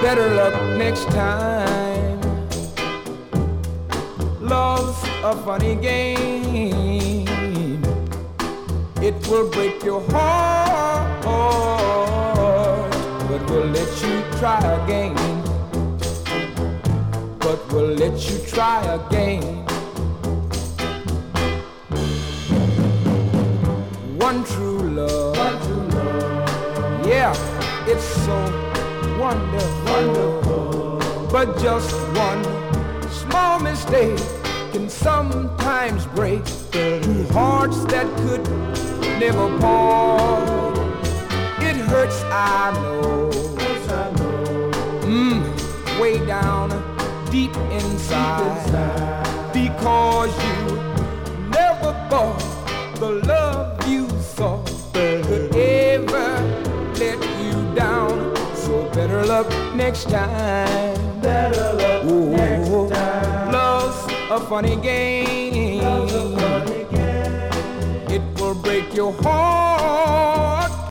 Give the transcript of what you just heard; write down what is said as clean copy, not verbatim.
Better luck next time. Love's a funny game. It will break your heart, but we'll let you try again. But we'll let you try again. One true love. One true love. Yeah, it's so wonderful. But just one small mistake can sometimes break two hearts that could never part. It hurts, I know. Way down deep inside. Because you never thought the love you saw could ever let you down. So better luck next time. Better luck next time. Love's a funny game. It will break your heart.